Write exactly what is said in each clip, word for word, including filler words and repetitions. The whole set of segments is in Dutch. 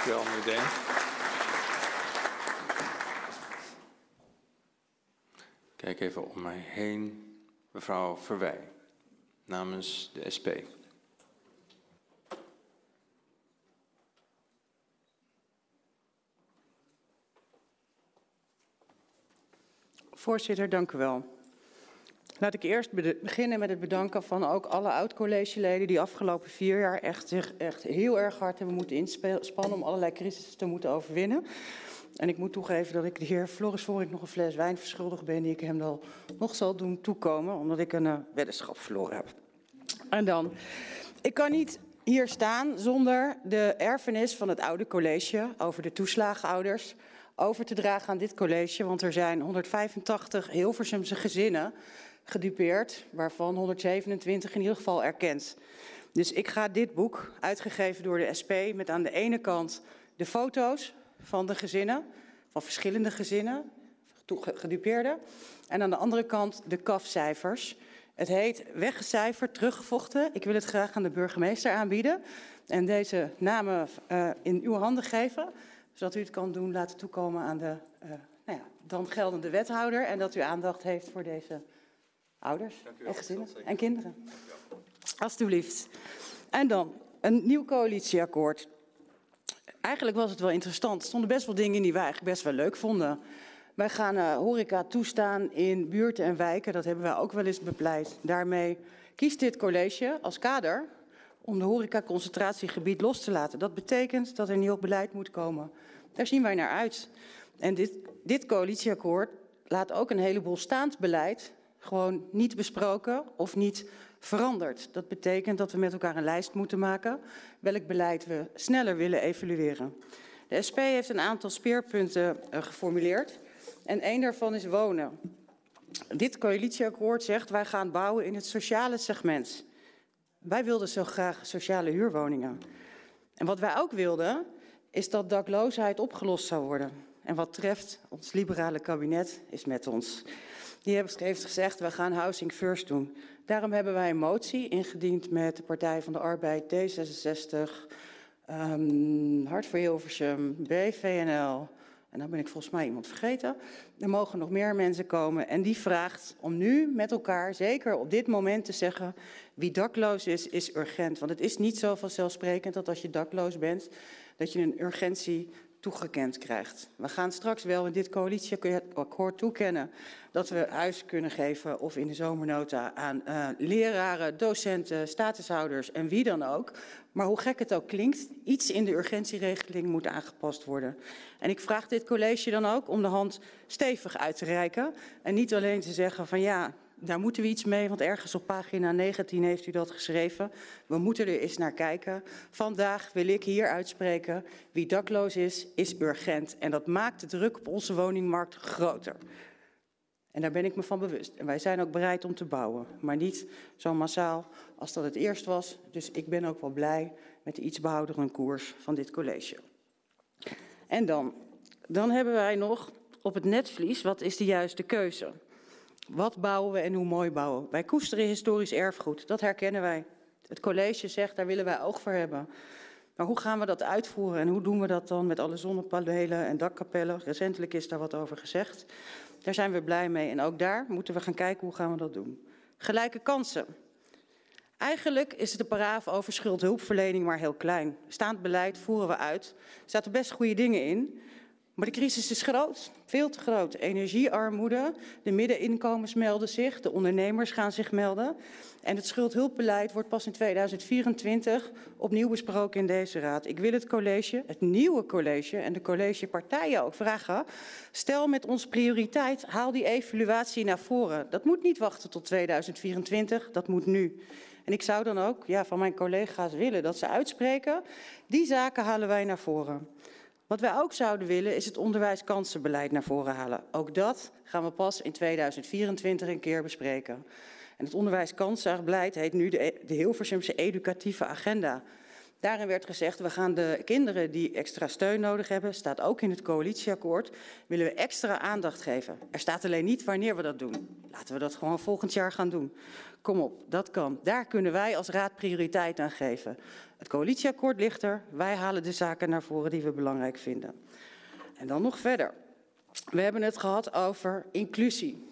u wel, meneer Deen. Kijk even om mij heen. Mevrouw Verwij, namens de S P. Voorzitter, dank u wel. Laat ik eerst beginnen met het bedanken van ook alle oud-collegeleden die afgelopen vier jaar echt, zich echt heel erg hard hebben moeten inspannen om allerlei crisissen te moeten overwinnen. En ik moet toegeven dat ik de heer Floris Vorik nog een fles wijn verschuldigd ben die ik hem dan nog zal doen toekomen, omdat ik een uh, weddenschap verloren heb. En dan, ik kan niet hier staan zonder de erfenis van het oude college over de toeslagenouders over te dragen aan dit college, want er zijn honderdvijfentachtig Hilversumse gezinnen gedupeerd, waarvan honderdzevenentwintig in ieder geval erkend. Dus ik ga dit boek, uitgegeven door de S P, met aan de ene kant de foto's van de gezinnen, van verschillende gezinnen, gedupeerden, en aan de andere kant de C A F-cijfers. Het heet Weggecijferd, teruggevochten. Ik wil het graag aan de burgemeester aanbieden en deze namen uh, in uw handen geven, zodat u het kan doen laten toekomen aan de uh, nou ja, dan geldende wethouder en dat u aandacht heeft voor deze ouders en gezinnen en kinderen. Alsjeblieft. En dan een nieuw coalitieakkoord. Eigenlijk was het wel interessant. Er stonden best wel dingen in die wij eigenlijk best wel leuk vonden. Wij gaan uh, horeca toestaan in buurten en wijken. Dat hebben wij ook wel eens bepleit. Daarmee kiest dit college als kader om de horeca-concentratiegebied los te laten. Dat betekent dat er nieuw beleid moet komen. Daar zien wij naar uit. En dit, dit coalitieakkoord laat ook een heleboel staand beleid gewoon niet besproken of niet veranderd. Dat betekent dat we met elkaar een lijst moeten maken welk beleid we sneller willen evalueren. De S P heeft een aantal speerpunten uh, geformuleerd en één daarvan is wonen. Dit coalitieakkoord zegt wij gaan bouwen in het sociale segment. Wij wilden zo graag sociale huurwoningen. En wat wij ook wilden is dat dakloosheid opgelost zou worden. En wat treft ons liberale kabinet is met ons. Die heeft gezegd, we gaan housing first doen. Daarom hebben wij een motie ingediend met de Partij van de Arbeid, D zesenzestig, um, Hart voor Hilversum, B V N L. En dan ben ik volgens mij iemand vergeten. Er mogen nog meer mensen komen. En die vraagt om nu met elkaar, zeker op dit moment, te zeggen wie dakloos is, is urgent. Want het is niet zo vanzelfsprekend dat als je dakloos bent, dat je een urgentie toegekend krijgt. We gaan straks wel in dit coalitieakkoord toekennen dat we huis kunnen geven of in de zomernota aan uh, leraren, docenten, statushouders en wie dan ook. Maar hoe gek het ook klinkt, iets in de urgentieregeling moet aangepast worden. En ik vraag dit college dan ook om de hand stevig uit te reiken en niet alleen te zeggen van ja, daar moeten we iets mee, want ergens op pagina negentien heeft u dat geschreven. We moeten er eens naar kijken. Vandaag wil ik hier uitspreken, wie dakloos is, is urgent. En dat maakt de druk op onze woningmarkt groter. En daar ben ik me van bewust. En wij zijn ook bereid om te bouwen, maar niet zo massaal als dat het eerst was. Dus ik ben ook wel blij met de iets behoudere koers van dit college. En dan, dan hebben wij nog op het netvlies, wat is de juiste keuze? Wat bouwen we en hoe mooi bouwen? Wij koesteren historisch erfgoed, dat herkennen wij. Het college zegt, daar willen wij oog voor hebben. Maar hoe gaan we dat uitvoeren en hoe doen we dat dan met alle zonnepanelen en dakkapellen? Recentelijk is daar wat over gezegd. Daar zijn we blij mee en ook daar moeten we gaan kijken hoe gaan we dat doen. Gelijke kansen. Eigenlijk is de paragraaf over schuldhulpverlening maar heel klein. Staand beleid voeren we uit. Er zaten best goede dingen in. Maar de crisis is groot, veel te groot. Energiearmoede, de middeninkomens melden zich, de ondernemers gaan zich melden. En het schuldhulpbeleid wordt pas in tweeduizend vierentwintig opnieuw besproken in deze raad. Ik wil het college, het nieuwe college en de collegepartijen ook vragen. Stel met ons prioriteit, haal die evaluatie naar voren. Dat moet niet wachten tot tweeduizend vierentwintig, dat moet nu. En ik zou dan ook ja, van mijn collega's willen dat ze uitspreken, die zaken halen wij naar voren. Wat wij ook zouden willen is het onderwijskansenbeleid naar voren halen. Ook dat gaan we pas in tweeduizend vierentwintig een keer bespreken. En het onderwijskansenbeleid heet nu de, de Hilversumse educatieve agenda. Daarin werd gezegd, we gaan de kinderen die extra steun nodig hebben, staat ook in het coalitieakkoord, willen we extra aandacht geven. Er staat alleen niet wanneer we dat doen. Laten we dat gewoon volgend jaar gaan doen. Kom op, dat kan. Daar kunnen wij als raad prioriteit aan geven. Het coalitieakkoord ligt er, wij halen de zaken naar voren die we belangrijk vinden. En dan nog verder. We hebben het gehad over inclusie.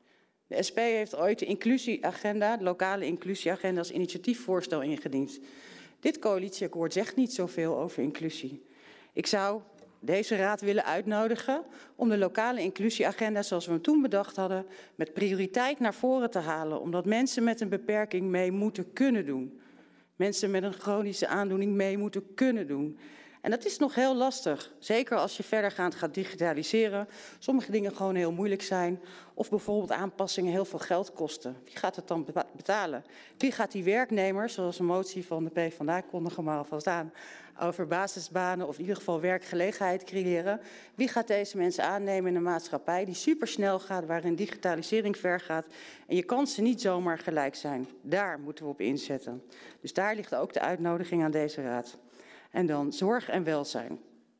De S P heeft ooit de inclusieagenda, de lokale inclusieagenda, als initiatiefvoorstel ingediend. Dit coalitieakkoord zegt niet zoveel over inclusie. Ik zou deze raad willen uitnodigen om de lokale inclusieagenda, zoals we hem toen bedacht hadden, met prioriteit naar voren te halen. Omdat mensen met een beperking mee moeten kunnen doen. Mensen met een chronische aandoening mee moeten kunnen doen. En dat is nog heel lastig, zeker als je verdergaand gaat digitaliseren. Sommige dingen gewoon heel moeilijk zijn. Of bijvoorbeeld aanpassingen heel veel geld kosten. Wie gaat het dan betalen? Wie gaat die werknemers, zoals een motie van de PvdA kondigen maar alvast aan, over basisbanen of in ieder geval werkgelegenheid creëren. Wie gaat deze mensen aannemen in een maatschappij die supersnel gaat, waarin digitalisering ver gaat. En je kansen niet zomaar gelijk zijn. Daar moeten we op inzetten. Dus daar ligt ook de uitnodiging aan deze raad. En dan zorg en welzijn.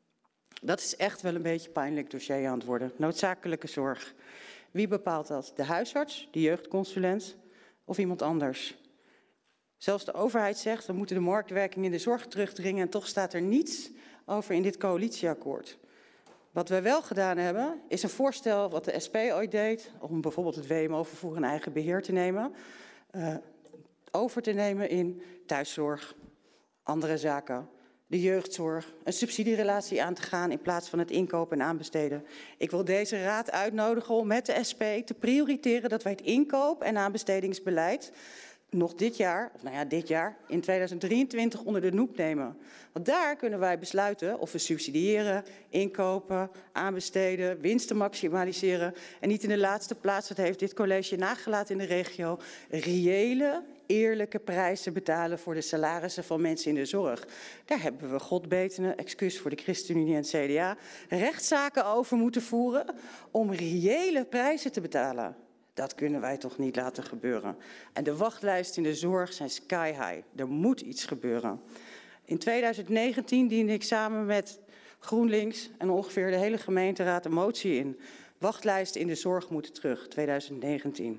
Dat is echt wel een beetje een pijnlijk dossier aan het worden. Noodzakelijke zorg. Wie bepaalt dat? De huisarts, de jeugdconsulent of iemand anders? Zelfs de overheid zegt, we moeten de marktwerking in de zorg terugdringen en toch staat er niets over in dit coalitieakkoord. Wat wij wel gedaan hebben, is een voorstel wat de S P ooit deed, om bijvoorbeeld het W M O-vervoer in eigen beheer te nemen, uh, over te nemen in thuiszorg, andere zaken. De jeugdzorg, een subsidierelatie aan te gaan in plaats van het inkopen en aanbesteden. Ik wil deze raad uitnodigen om met de S P te prioriteren dat wij het inkoop- en aanbestedingsbeleid nog dit jaar, of nou ja, dit jaar, in tweeduizend drieëntwintig onder de noep nemen. Want daar kunnen wij besluiten of we subsidiëren, inkopen, aanbesteden, winsten maximaliseren. En niet in de laatste plaats, dat heeft dit college nagelaten in de regio, reële, eerlijke prijzen betalen voor de salarissen van mensen in de zorg. Daar hebben we, godbetene, excuus voor de ChristenUnie en het C D A, rechtszaken over moeten voeren om reële prijzen te betalen. Dat kunnen wij toch niet laten gebeuren. En de wachtlijsten in de zorg zijn sky high. Er moet iets gebeuren. In tweeduizend negentien diende ik samen met GroenLinks en ongeveer de hele gemeenteraad een motie in. Wachtlijsten in de zorg moeten terug, tweeduizend negentien.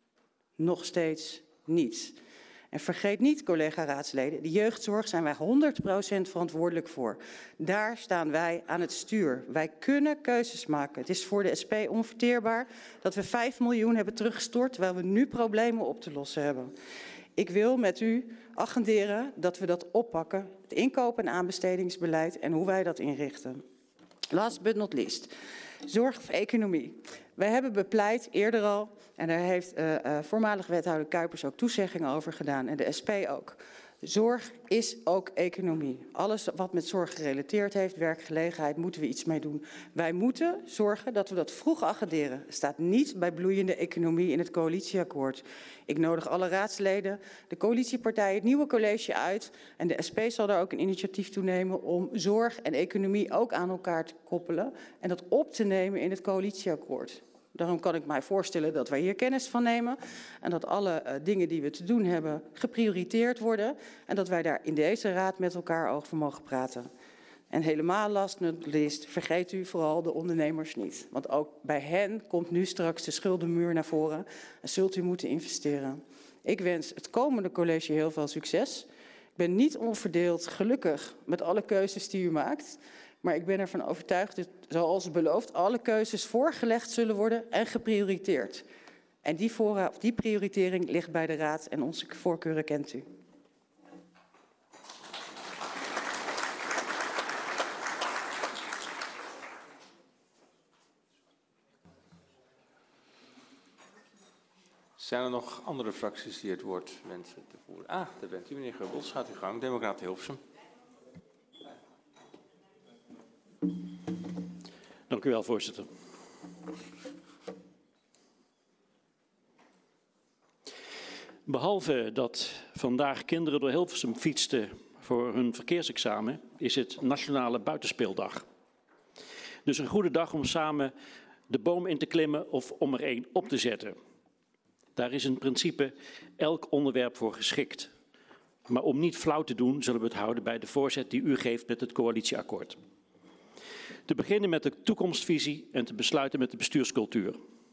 Nog steeds niets. En vergeet niet, collega-raadsleden, de jeugdzorg zijn wij honderd procent verantwoordelijk voor. Daar staan wij aan het stuur. Wij kunnen keuzes maken. Het is voor de S P onverteerbaar dat we vijf miljoen hebben teruggestort, terwijl we nu problemen op te lossen hebben. Ik wil met u agenderen dat we dat oppakken, het inkoop- en aanbestedingsbeleid en hoe wij dat inrichten. Last but not least, zorg of economie. Wij hebben bepleit eerder al, en daar heeft uh, uh, voormalig wethouder Kuipers ook toezeggingen over gedaan en de S P ook. Zorg is ook economie. Alles wat met zorg gerelateerd heeft, werkgelegenheid, moeten we iets mee doen. Wij moeten zorgen dat we dat vroeg agenderen. Het staat niet bij bloeiende economie in het coalitieakkoord. Ik nodig alle raadsleden, de coalitiepartijen, het nieuwe college uit. En de S P zal daar ook een initiatief toe nemen om zorg en economie ook aan elkaar te koppelen. En dat op te nemen in het coalitieakkoord. Daarom kan ik mij voorstellen dat wij hier kennis van nemen en dat alle uh, dingen die we te doen hebben geprioriteerd worden en dat wij daar in deze raad met elkaar over mogen praten. En helemaal last not least, vergeet u vooral de ondernemers niet. Want ook bij hen komt nu straks de schuldenmuur naar voren en zult u moeten investeren. Ik wens het komende college heel veel succes. Ik ben niet onverdeeld gelukkig met alle keuzes die u maakt. Maar ik ben ervan overtuigd dat, zoals beloofd, alle keuzes voorgelegd zullen worden en geprioriteerd. En die, voor, die prioritering ligt bij de Raad en onze voorkeuren kent u. Zijn er nog andere fracties die het woord wensen te voeren? Ah, daar bent u, meneer Geubels. Gaat u gang, Democraat Hilversum. Dank u wel, voorzitter. Behalve dat vandaag kinderen door Hilversum fietsten voor hun verkeersexamen, is het Nationale Buitenspeeldag. Dus een goede dag om samen de boom in te klimmen of om er één op te zetten. Daar is in principe elk onderwerp voor geschikt. Maar om niet flauw te doen, zullen we het houden bij de voorzet die u geeft met het coalitieakkoord. Te beginnen met de toekomstvisie en te besluiten met de bestuurscultuur.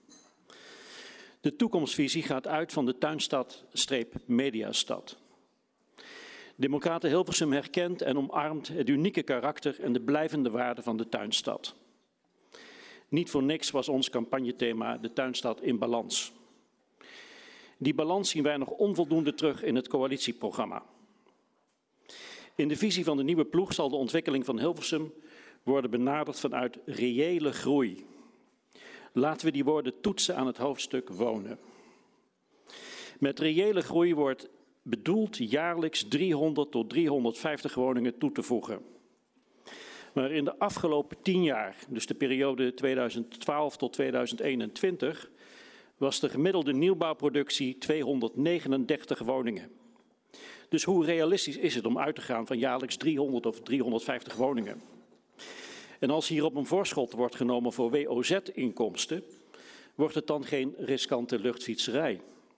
De toekomstvisie gaat uit van de tuinstad-mediastad. Democraten Hilversum herkent en omarmt het unieke karakter en de blijvende waarde van de tuinstad. Niet voor niks was ons campagnethema de tuinstad in balans. Die balans zien wij nog onvoldoende terug in het coalitieprogramma. In de visie van de nieuwe ploeg zal de ontwikkeling van Hilversum worden benaderd vanuit reële groei. Laten we die woorden toetsen aan het hoofdstuk wonen. Met reële groei wordt bedoeld jaarlijks driehonderd tot driehonderdvijftig woningen toe te voegen. Maar in de afgelopen tien jaar, dus de periode tweeduizend twaalf tot tweeduizend eenentwintig, was de gemiddelde nieuwbouwproductie tweehonderdnegenendertig woningen. Dus hoe realistisch is het om uit te gaan van jaarlijks driehonderd of driehonderdvijftig woningen? En als hierop een voorschot wordt genomen voor W O Z-inkomsten, wordt het dan geen riskante luchtfietserij.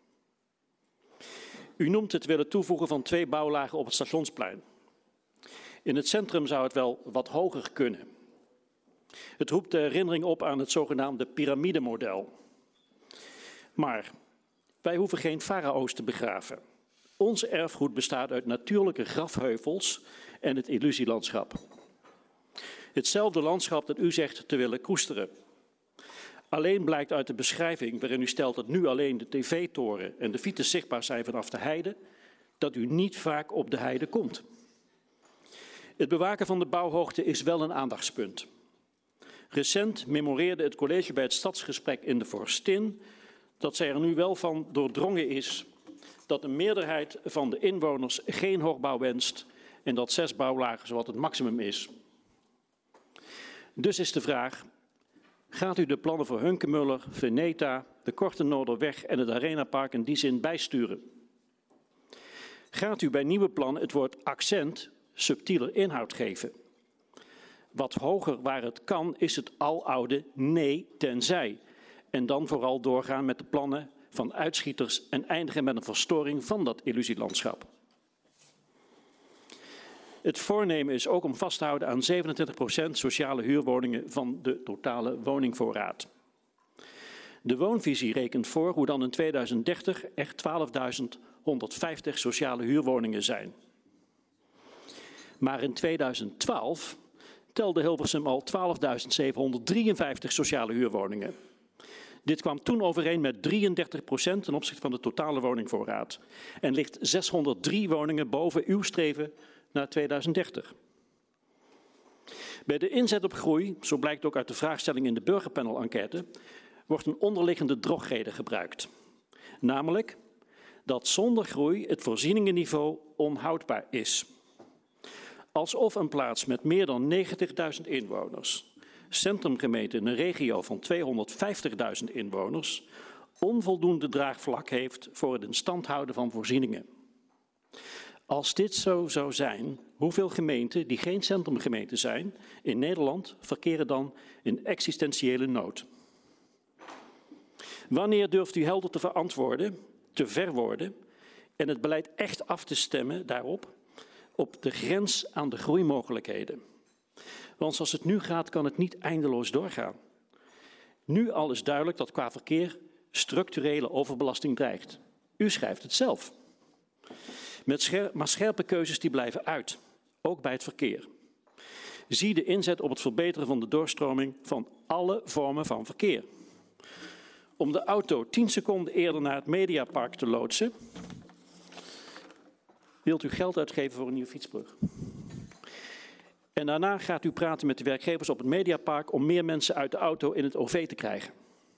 U noemt het willen toevoegen van twee bouwlagen op het Stationsplein. In het centrum zou het wel wat hoger kunnen. Het roept de herinnering op aan het zogenaamde piramidemodel. Maar wij hoeven geen farao's te begraven. Ons erfgoed bestaat uit natuurlijke grafheuvels en het illusielandschap. Hetzelfde landschap dat u zegt te willen koesteren. Alleen blijkt uit de beschrijving waarin u stelt dat nu alleen de tv-toren en de fiets zichtbaar zijn vanaf de heide, dat u niet vaak op de heide komt. Het bewaken van de bouwhoogte is wel een aandachtspunt. Recent memoreerde het college bij het stadsgesprek in de Vorstin dat zij er nu wel van doordrongen is dat een meerderheid van de inwoners geen hoogbouw wenst en dat zes bouwlagen zowat het maximum is. Dus is de vraag, gaat u de plannen voor Hunkemuller, Veneta, de Korte Noorderweg en het Arenapark in die zin bijsturen? Gaat u bij nieuwe plannen het woord accent subtieler inhoud geven? Wat hoger waar het kan is het aloude nee tenzij. En dan vooral doorgaan met de plannen van uitschieters en eindigen met een verstoring van dat illusielandschap. Het voornemen is ook om vast te houden aan zevenentwintig procent sociale huurwoningen van de totale woningvoorraad. De woonvisie rekent voor hoe dan in tweeduizend dertig er twaalfduizend honderdvijftig sociale huurwoningen zijn. Maar in tweeduizend twaalf telde Hilversum al twaalfduizend zevenhonderddrieënvijftig sociale huurwoningen. Dit kwam toen overeen met drieëndertig procent ten opzichte van de totale woningvoorraad en ligt zeshonderddrie woningen boven uw streven naar tweeduizend dertig. Bij de inzet op groei, zo blijkt ook uit de vraagstelling in de burgerpanel-enquête, wordt een onderliggende drogreden gebruikt. Namelijk dat zonder groei het voorzieningenniveau onhoudbaar is. Alsof een plaats met meer dan negentigduizend inwoners, centrumgemeente in een regio van tweehonderdvijftigduizend inwoners, onvoldoende draagvlak heeft voor het in stand houden van voorzieningen. Als dit zo zou zijn, hoeveel gemeenten die geen centrumgemeenten zijn in Nederland verkeren dan in existentiële nood? Wanneer durft u helder te verantwoorden, te verwoorden en het beleid echt af te stemmen daarop, op de grens aan de groeimogelijkheden? Want zoals het nu gaat, kan het niet eindeloos doorgaan. Nu al is duidelijk dat qua verkeer structurele overbelasting dreigt. U schrijft het zelf. Met scher- maar scherpe keuzes die blijven uit, ook bij het verkeer. Zie de inzet op het verbeteren van de doorstroming van alle vormen van verkeer. Om de auto tien seconden eerder naar het Mediapark te loodsen, wilt u geld uitgeven voor een nieuwe fietsbrug. En daarna gaat u praten met de werkgevers op het Mediapark om meer mensen uit de auto in het O V te krijgen.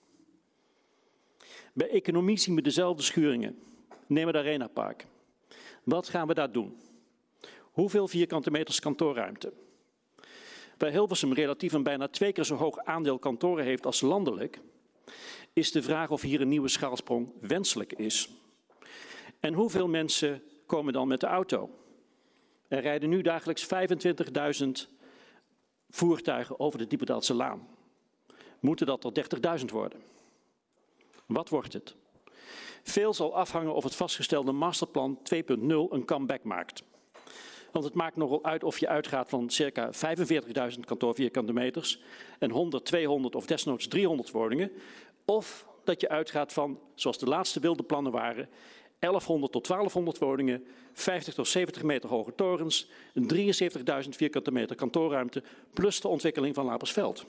Bij economie zien we dezelfde schuringen. Neem het Arenapark. Wat gaan we daar doen? Hoeveel vierkante meters kantoorruimte? Waar Hilversum relatief een bijna twee keer zo hoog aandeel kantoren heeft als landelijk, is de vraag of hier een nieuwe schaalsprong wenselijk is. En hoeveel mensen komen dan met de auto? Er rijden nu dagelijks vijfentwintigduizend voertuigen over de Diependaalse Laan. Moeten dat er dertigduizend worden? Wat wordt het? Veel zal afhangen of het vastgestelde masterplan twee punt nul een comeback maakt. Want het maakt nogal uit of je uitgaat van circa vijfenveertigduizend kantoorvierkante meters en honderd, tweehonderd of desnoods driehonderd woningen. Of dat je uitgaat van, zoals de laatste wilde plannen waren, elfhonderd tot twaalfhonderd woningen, vijftig tot zeventig meter hoge torens, drieënzeventigduizend vierkante meter kantoorruimte, plus de ontwikkeling van Lapersveld.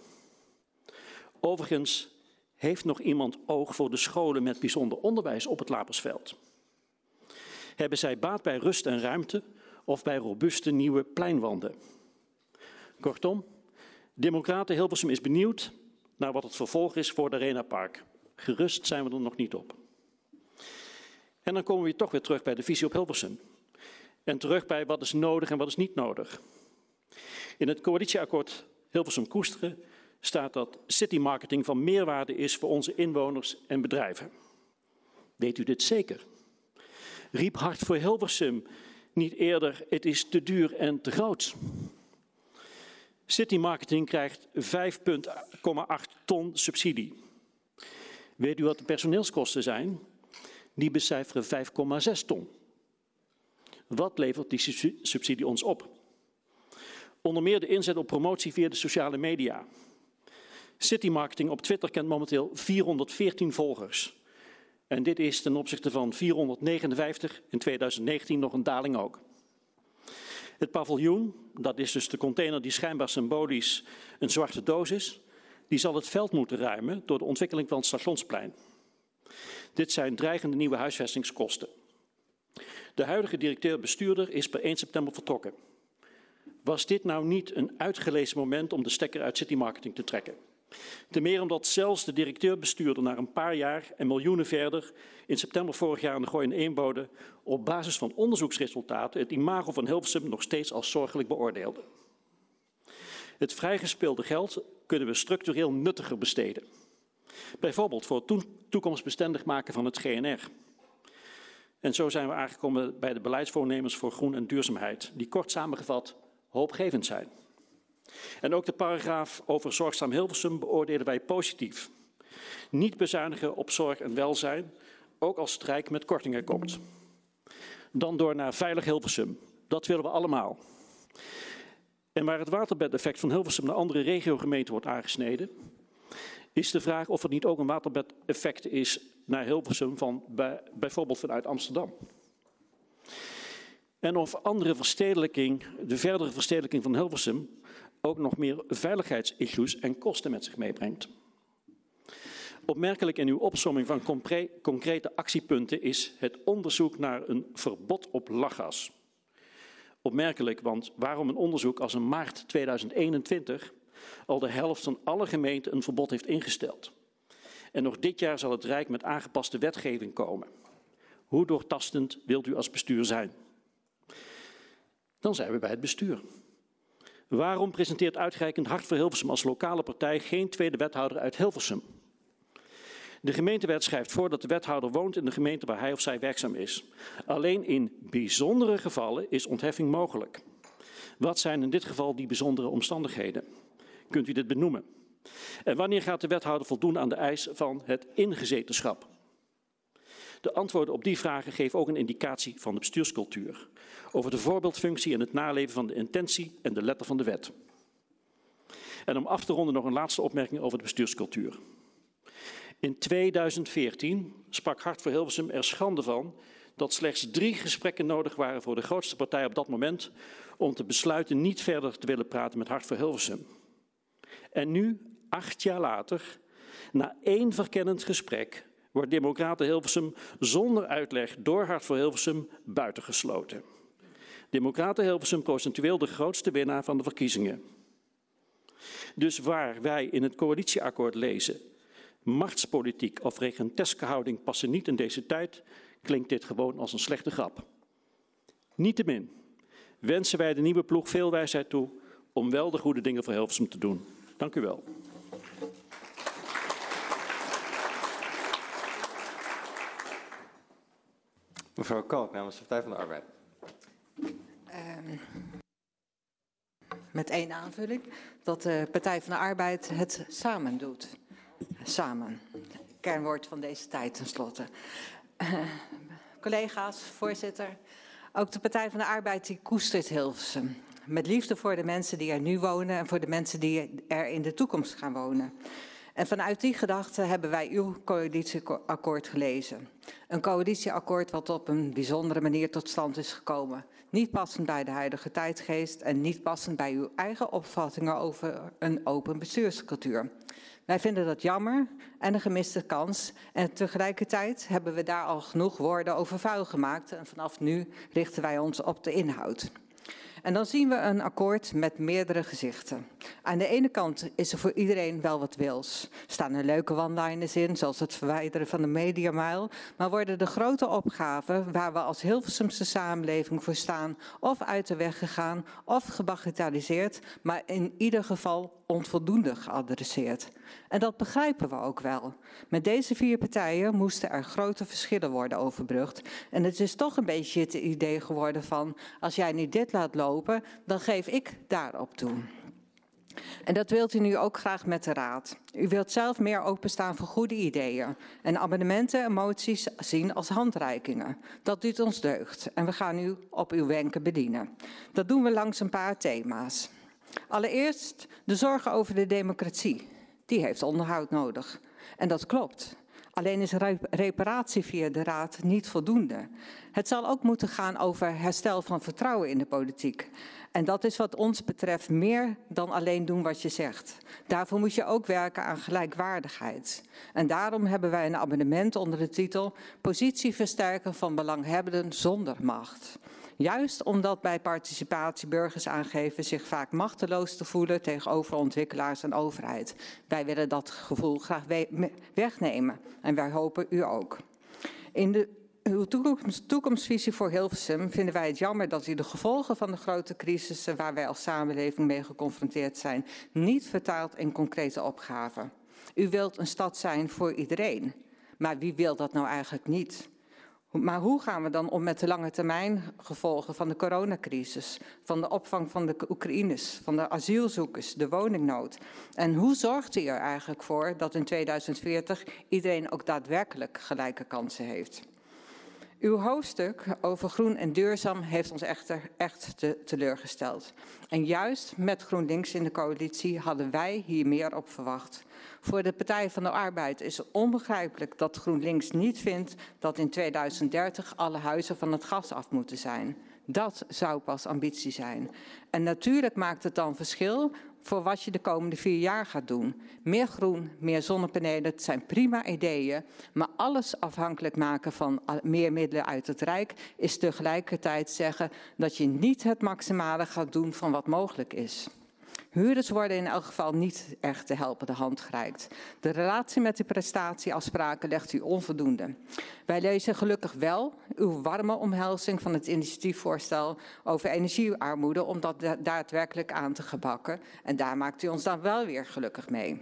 Overigens, heeft nog iemand oog voor de scholen met bijzonder onderwijs op het Lapersveld? Hebben zij baat bij rust en ruimte of bij robuuste nieuwe pleinwanden? Kortom, Democraten Hilversum is benieuwd naar wat het vervolg is voor de Arena Park. Gerust zijn we er nog niet op. En dan komen we toch weer terug bij de visie op Hilversum. En terug bij wat is nodig en wat is niet nodig. In het coalitieakkoord Hilversum Koesteren staat dat citymarketing van meerwaarde is voor onze inwoners en bedrijven. Weet u dit zeker? Riep Hart voor Hilversum niet eerder, het is te duur en te groot? Citymarketing krijgt vijf komma acht ton subsidie. Weet u wat de personeelskosten zijn? Die becijferen vijf komma zes ton. Wat levert die subsidie ons op? Onder meer de inzet op promotie via de sociale media. Citymarketing op Twitter kent momenteel vierhonderdveertien volgers. En dit is ten opzichte van vierhonderdnegenenvijftig in tweeduizend negentien nog een daling ook. Het paviljoen, dat is dus de container die schijnbaar symbolisch een zwarte doos is, die zal het veld moeten ruimen door de ontwikkeling van het stationsplein. Dit zijn dreigende nieuwe huisvestingskosten. De huidige directeur-bestuurder is per één september vertrokken. Was dit nou niet een uitgelezen moment om de stekker uit citymarketing te trekken? Ten meer omdat zelfs de directeur-bestuurder na een paar jaar en miljoenen verder in september vorig jaar aan de Gooi en Eembode op basis van onderzoeksresultaten het imago van Hilversum nog steeds als zorgelijk beoordeelde. Het vrijgespeelde geld kunnen we structureel nuttiger besteden. Bijvoorbeeld voor het toekomstbestendig maken van het G N R. En zo zijn we aangekomen bij de beleidsvoornemens voor groen en duurzaamheid, die kort samengevat hoopgevend zijn. En ook de paragraaf over zorgzaam Hilversum beoordelen wij positief. Niet bezuinigen op zorg en welzijn, ook als het Rijk met kortingen komt. Dan door naar veilig Hilversum. Dat willen we allemaal. En waar het waterbedeffect van Hilversum naar andere regiogemeenten wordt aangesneden, is de vraag of er niet ook een waterbedeffect is naar Hilversum van bij, bijvoorbeeld vanuit Amsterdam. En of andere verstedelijking, de verdere verstedelijking van Hilversum, ook nog meer veiligheidsissues en kosten met zich meebrengt. Opmerkelijk in uw opsomming van concrete actiepunten is het onderzoek naar een verbod op lachgas. Opmerkelijk, want waarom een onderzoek als in maart tweeduizend eenentwintig al de helft van alle gemeenten een verbod heeft ingesteld? En nog dit jaar zal het Rijk met aangepaste wetgeving komen. Hoe doortastend wilt u als bestuur zijn? Dan zijn we bij het bestuur. Waarom presenteert uitgerekend Hart voor Hilversum als lokale partij geen tweede wethouder uit Hilversum? De gemeentewet schrijft voor dat de wethouder woont in de gemeente waar hij of zij werkzaam is. Alleen in bijzondere gevallen is ontheffing mogelijk. Wat zijn in dit geval die bijzondere omstandigheden? Kunt u dit benoemen? En wanneer gaat de wethouder voldoen aan de eis van het ingezetenschap? De antwoorden op die vragen geven ook een indicatie van de bestuurscultuur. Over de voorbeeldfunctie en het naleven van de intentie en de letter van de wet. En om af te ronden nog een laatste opmerking over de bestuurscultuur. In tweeduizend veertien sprak Hart voor Hilversum er schande van dat slechts drie gesprekken nodig waren voor de grootste partij op dat moment om te besluiten niet verder te willen praten met Hart voor Hilversum. En nu, acht jaar later, na één verkennend gesprek, wordt Democraten Hilversum zonder uitleg door Hart voor Hilversum buitengesloten. Democraten Hilversum procentueel de grootste winnaar van de verkiezingen. Dus waar wij in het coalitieakkoord lezen, machtspolitiek of regenteske houding passen niet in deze tijd, klinkt dit gewoon als een slechte grap. Niettemin wensen wij de nieuwe ploeg veel wijsheid toe om wel de goede dingen voor Hilversum te doen. Dank u wel. Mevrouw Kalk namens de Partij van de Arbeid. Um, met één aanvulling, dat de Partij van de Arbeid het samen doet. Samen. kernwoord van deze tijd tenslotte. Uh, collega's, voorzitter, ook de Partij van de Arbeid die koestert Hilversum. Met liefde voor de mensen die er nu wonen en voor de mensen die er in de toekomst gaan wonen. En vanuit die gedachte hebben wij uw coalitieakkoord gelezen. Een coalitieakkoord wat op een bijzondere manier tot stand is gekomen. Niet passend bij de huidige tijdgeest en niet passend bij uw eigen opvattingen over een open bestuurscultuur. Wij vinden dat jammer en een gemiste kans. En tegelijkertijd hebben we daar al genoeg woorden over vuil gemaakt. En vanaf nu richten wij ons op de inhoud. En dan zien we een akkoord met meerdere gezichten. Aan de ene kant is er voor iedereen wel wat wils. Er staan er leuke one-liners in, zoals het verwijderen van de mediamile. Maar worden de grote opgaven waar we als Hilversumse samenleving voor staan of uit de weg gegaan of gebagatelliseerd, maar in ieder geval onvoldoende geadresseerd. En dat begrijpen we ook wel. Met deze vier partijen moesten er grote verschillen worden overbrugd. En het is toch een beetje het idee geworden van, als jij niet dit laat lopen, dan geef ik daarop toe. En dat wilt u nu ook graag met de Raad. U wilt zelf meer openstaan voor goede ideeën. En amendementen en moties zien als handreikingen. Dat doet ons deugd. En we gaan u op uw wenken bedienen. Dat doen we langs een paar thema's. Allereerst de zorgen over de democratie. Die heeft onderhoud nodig. En dat klopt. Alleen is reparatie via de Raad niet voldoende. Het zal ook moeten gaan over herstel van vertrouwen in de politiek. En dat is wat ons betreft meer dan alleen doen wat je zegt. Daarvoor moet je ook werken aan gelijkwaardigheid. En daarom hebben wij een amendement onder de titel Positie versterken van belanghebbenden zonder macht. Juist omdat bij participatie burgers aangeven zich vaak machteloos te voelen tegenover ontwikkelaars en overheid. Wij willen dat gevoel graag we- wegnemen en wij hopen u ook. In de uw toekomst, toekomstvisie voor Hilversum vinden wij het jammer dat u de gevolgen van de grote crisissen waar wij als samenleving mee geconfronteerd zijn niet vertaalt in concrete opgaven. U wilt een stad zijn voor iedereen, maar wie wil dat nou eigenlijk niet? Maar hoe gaan we dan om met de lange termijn gevolgen van de coronacrisis, van de opvang van de Oekraïners, van de asielzoekers, de woningnood? En hoe zorgt u er eigenlijk voor dat in tweeduizend veertig iedereen ook daadwerkelijk gelijke kansen heeft? Uw hoofdstuk over groen en duurzaam heeft ons echter echt te, teleurgesteld. En juist met GroenLinks in de coalitie hadden wij hier meer op verwacht. Voor de Partij van de Arbeid is het onbegrijpelijk dat GroenLinks niet vindt dat in tweeduizend dertig alle huizen van het gas af moeten zijn. Dat zou pas ambitie zijn. En natuurlijk maakt het dan verschil voor wat je de komende vier jaar gaat doen. Meer groen, meer zonnepanelen, het zijn prima ideeën. Maar alles afhankelijk maken van meer middelen uit het Rijk is tegelijkertijd zeggen dat je niet het maximale gaat doen van wat mogelijk is. Huurders worden in elk geval niet echt de helpende hand gereikt. De relatie met de prestatieafspraken legt u onvoldoende. Wij lezen gelukkig wel uw warme omhelzing van het initiatiefvoorstel over energiearmoede om dat daadwerkelijk aan te gebakken. En daar maakt u ons dan wel weer gelukkig mee.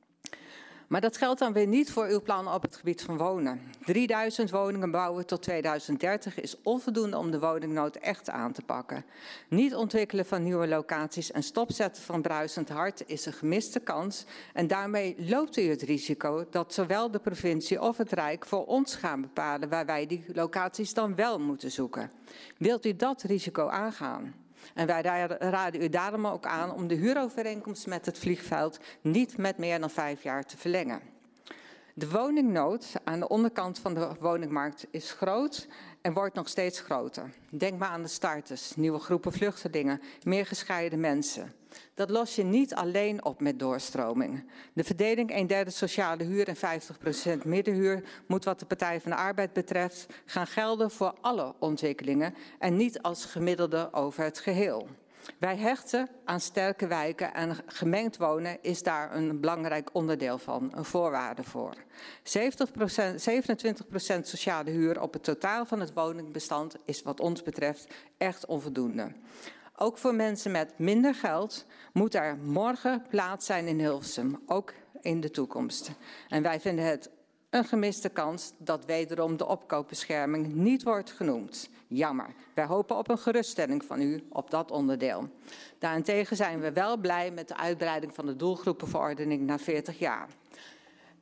Maar dat geldt dan weer niet voor uw plannen op het gebied van wonen. drieduizend woningen bouwen tot tweeduizend dertig is onvoldoende om de woningnood echt aan te pakken. Niet ontwikkelen van nieuwe locaties en stopzetten van bruisend hart is een gemiste kans. En daarmee loopt u het risico dat zowel de provincie of het Rijk voor ons gaan bepalen waar wij die locaties dan wel moeten zoeken. Wilt u dat risico aangaan? En wij raden u daarom ook aan om de huurovereenkomst met het vliegveld niet met meer dan vijf jaar te verlengen. De woningnood aan de onderkant van de woningmarkt is groot en wordt nog steeds groter. Denk maar aan de starters, nieuwe groepen vluchtelingen, meer gescheiden mensen. Dat los je niet alleen op met doorstroming. De verdeling een derde sociale huur en vijftig procent middenhuur moet wat de Partij van de Arbeid betreft gaan gelden voor alle ontwikkelingen en niet als gemiddelde over het geheel. Wij hechten aan sterke wijken en gemengd wonen is daar een belangrijk onderdeel van, een voorwaarde voor. zeventig procent, zevenentwintig procent sociale huur op het totaal van het woningbestand is wat ons betreft echt onvoldoende. Ook voor mensen met minder geld moet er morgen plaats zijn in Hilversum, ook in de toekomst. En wij vinden het een gemiste kans dat wederom de opkoopbescherming niet wordt genoemd. Jammer. Wij hopen op een geruststelling van u op dat onderdeel. Daarentegen zijn we wel blij met de uitbreiding van de doelgroepenverordening naar veertig jaar.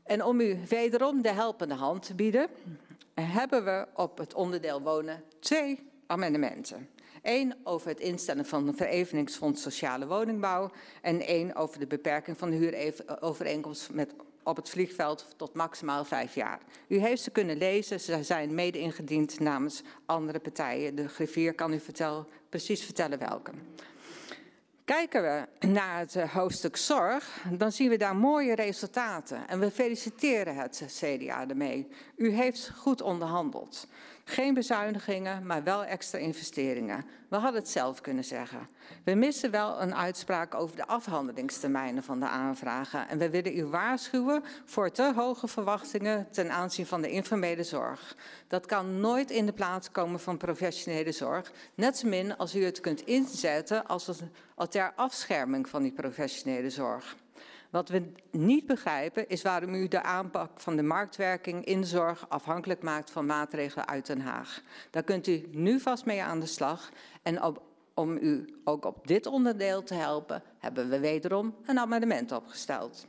En om u wederom de helpende hand te bieden, hebben we op het onderdeel wonen twee amendementen. Eén over het instellen van een vereveningsfonds sociale woningbouw en één over de beperking van de huurovereenkomst met op het vliegveld tot maximaal vijf jaar. U heeft ze kunnen lezen, ze zijn mede ingediend namens andere partijen. De griffier kan u vertel, precies vertellen welke. Kijken we naar het hoofdstuk zorg, dan zien we daar mooie resultaten. En we feliciteren het C D A ermee. U heeft goed onderhandeld. Geen bezuinigingen, maar wel extra investeringen. We hadden het zelf kunnen zeggen. We missen wel een uitspraak over de afhandelingstermijnen van de aanvragen. En we willen u waarschuwen voor te hoge verwachtingen ten aanzien van de informele zorg. Dat kan nooit in de plaats komen van professionele zorg. Net zo min als u het kunt inzetten als, als ter afscherming van die professionele zorg. Wat we niet begrijpen is waarom u de aanpak van de marktwerking in de zorg afhankelijk maakt van maatregelen uit Den Haag. Daar kunt u nu vast mee aan de slag. En op, om u ook op dit onderdeel te helpen, hebben we wederom een amendement opgesteld.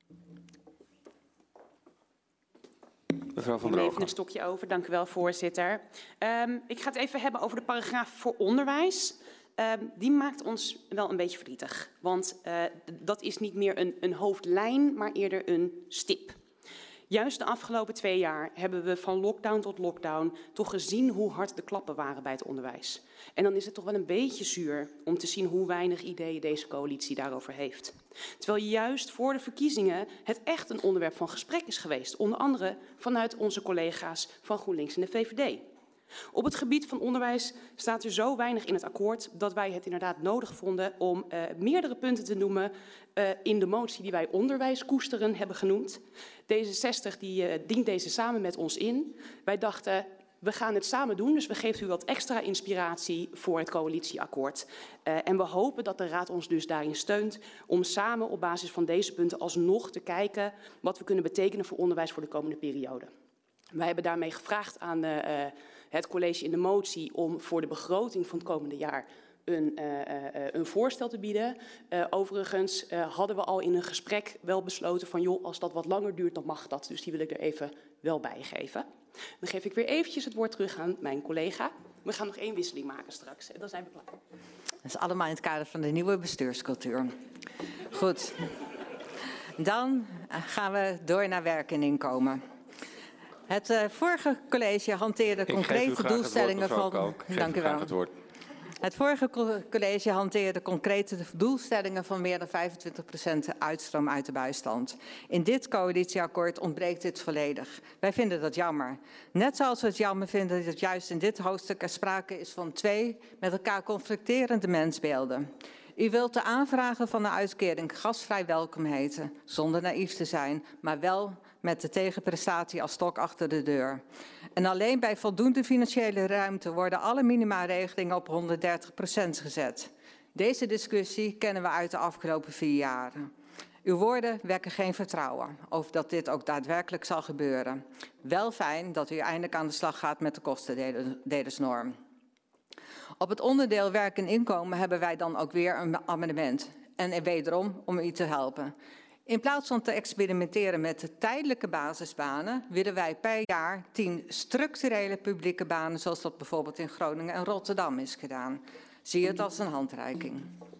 Mevrouw van Ik der neem even Ogen. een stokje over, dank u wel, voorzitter. Um, ik ga het even hebben over de paragraaf voor onderwijs. Um, die maakt ons wel een beetje verdrietig. Want uh, dat is niet meer een, een hoofdlijn, maar eerder een stip. Juist de afgelopen twee jaar hebben we van lockdown tot lockdown toch gezien hoe hard de klappen waren bij het onderwijs. En dan is het toch wel een beetje zuur om te zien hoe weinig ideeën deze coalitie daarover heeft. Terwijl juist voor de verkiezingen het echt een onderwerp van gesprek is geweest. Onder andere vanuit onze collega's van GroenLinks en de V V D. Op het gebied van onderwijs staat er zo weinig in het akkoord dat wij het inderdaad nodig vonden om uh, meerdere punten te noemen uh, in de motie die wij onderwijs koesteren hebben genoemd. D zesenzestig die, uh, dient deze samen met ons in. Wij dachten, we gaan het samen doen, dus we geven u wat extra inspiratie voor het coalitieakkoord. Uh, en we hopen dat de Raad ons dus daarin steunt om samen op basis van deze punten alsnog te kijken wat we kunnen betekenen voor onderwijs voor de komende periode. Wij hebben daarmee gevraagd aan uh, het college in de motie om voor de begroting van het komende jaar een, uh, uh, een voorstel te bieden. Uh, overigens uh, hadden we al in een gesprek wel besloten van joh, als dat wat langer duurt, dan mag dat. Dus die wil ik er even wel bij geven. Dan geef ik weer eventjes het woord terug aan mijn collega. We gaan nog één wisseling maken straks en dan zijn we klaar. Dat is allemaal in het kader van de nieuwe bestuurscultuur. Goed. Dan gaan we door naar werk en inkomen. Het uh, vorige college hanteerde concrete doelstellingen van. Dank u wel. Het, het vorige college hanteerde concrete doelstellingen van meer dan vijfentwintig procent uitstroom uit de bijstand. In dit coalitieakkoord ontbreekt dit volledig. Wij vinden dat jammer. Net zoals we het jammer vinden dat juist in dit hoofdstuk er sprake is van twee met elkaar conflicterende mensbeelden. U wilt de aanvragen van de uitkering gastvrij welkom heten, zonder naïef te zijn, maar wel met de tegenprestatie als stok achter de deur. En alleen bij voldoende financiële ruimte worden alle minimaregelingen op honderddertig procent gezet. Deze discussie kennen we uit de afgelopen vier jaren. Uw woorden wekken geen vertrouwen over dat dit ook daadwerkelijk zal gebeuren. Wel fijn dat u eindelijk aan de slag gaat met de kostendelersnorm. Op het onderdeel werk en inkomen hebben wij dan ook weer een amendement. En wederom om u te helpen. In plaats van te experimenteren met de tijdelijke basisbanen, willen wij per jaar tien structurele publieke banen, zoals dat bijvoorbeeld in Groningen en Rotterdam is gedaan. Zie het als een handreiking.